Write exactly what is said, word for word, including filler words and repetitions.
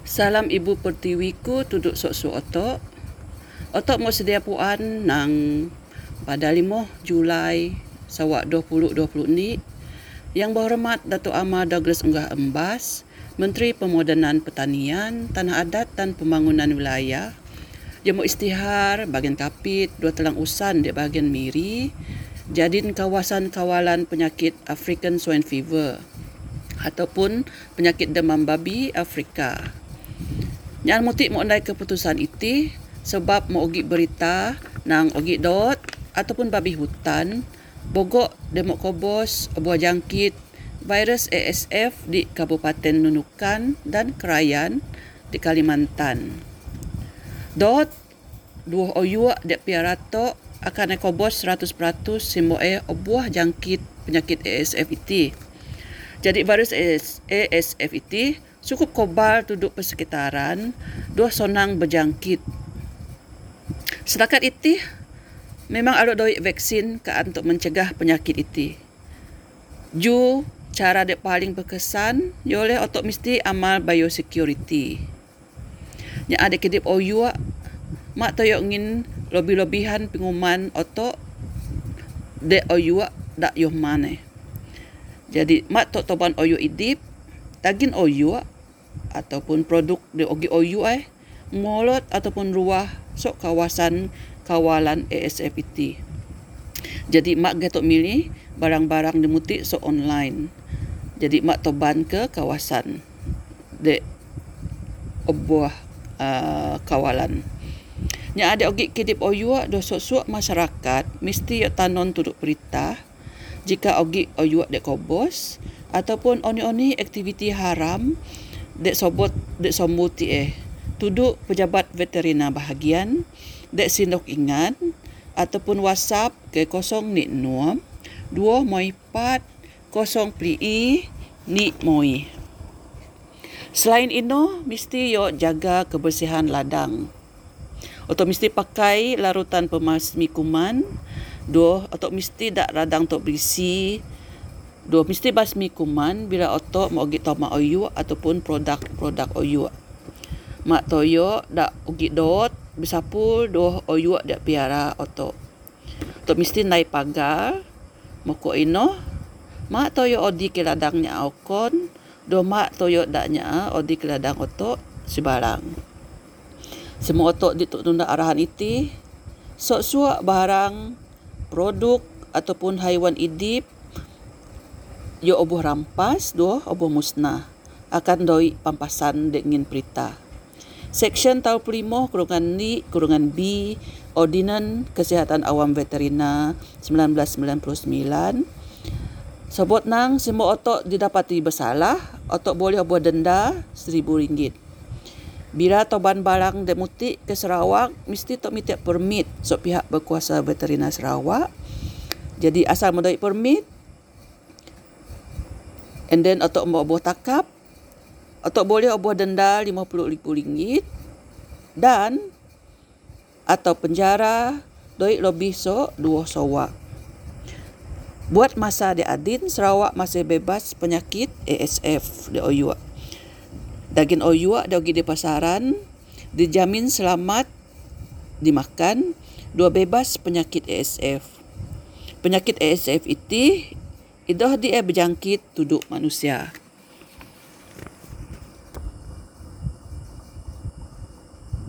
Salam Ibu Pertiwiku tuduk sok-sok otok. Otok mau sedia puan nang pada lima Julai sawak dua ribu dua puluh ni. Yang berhormat Datuk Amar Douglas Unggah Embas, Menteri Pemodenan Pertanian, Tanah Adat dan Pembangunan Wilayah. Dia mau istihar bahagian Kapit, dua telang usan di bahagian Miri, jadiin kawasan kawalan penyakit African Swine Fever ataupun penyakit demam babi Afrika. Yang mutik mau andai keputusan itu sebab mau ugi berita nang ugi dot ataupun babi hutan bogok demok kobos buah jangkit virus A S F di Kabupaten Nunukan dan Krayan di Kalimantan. Dot dua oyua dek piarato akan ekobos seratus peratus simoe buah jangkit penyakit A S F itu. Jadi virus A S F itu cukup kobal duduk persekitaran, dua sonang berjangkit. Setakat itu, memang ada doi vaksin ke untuk mencegah penyakit itu. Ju cara dek paling berkesan, oleh otok mesti amal biosecurity. Yang ada kedip oyu, mak toyok ngin lobi-lobihan pengumuman otok dek oyu dak yoh mana. Jadi mak tok toban oyu idip, tagin oyu ataupun produk di ogi oyu eh molot ataupun ruah sok kawasan kawalan A S F itu. Jadi mak getok milih barang-barang dimutik sok online. Jadi mak toban ke kawasan de obuah uh, kawalan. Nya ada ogi kidip oyu do sok-sok masyarakat mesti yo tanon tuduk berita jika ogi oyu dek kobos ataupun oni-oni aktiviti haram dek sobot dek sombuti eh tuduk pejabat veterina bahagian dek sindok ingat ataupun WhatsApp ke kosong ni nuam dua moi pat kosong pli ni moi. Selain itu mesti yo jaga kebersihan ladang. Atau mesti pakai larutan pemasmi kuman. Dua atau mesti dak radang tok berisi. Dua mesti basmi kuman bila otok mau ugi toma oyu ataupun produk-produk oyu. Mak toyo dak ugi dot besapul doh oyu dak piara otok. Otok mesti naik pagar moko ino. Mak toyo odi ke ladangnya aukon, do mak toyo daknya odi ke ladang otok sebarang. Semua otok dituk tunda arahan itu sok-sok barang produk ataupun haiwan idip yo obuh rampas doh obuh musnah akan doi pampasan dengan berita. Seksyen tahun pelimo kurungan ni kurungan B Ordinan Kesihatan Awam Veterina sembilan belas sembilan puluh sembilan sebut nang semua otok didapati bersalah otok boleh obuh denda seribu ringgit. Bila toban barang demutik ke Sarawak mesti tok minta permit sok pihak berkuasa veterina Sarawak. Jadi asal modai permit and then otok mau obuh takap, otok boleh obuh denda lima puluh ribu ringgit dan atau penjara doi lebih so dua sawak. Buat masa di Adin, Sarawak masih bebas penyakit A S F di oyu. Daging oyu dagi di pasaran dijamin selamat dimakan, dua bebas penyakit A S F. Penyakit A S F itu idah dia berjangkit tuduk manusia.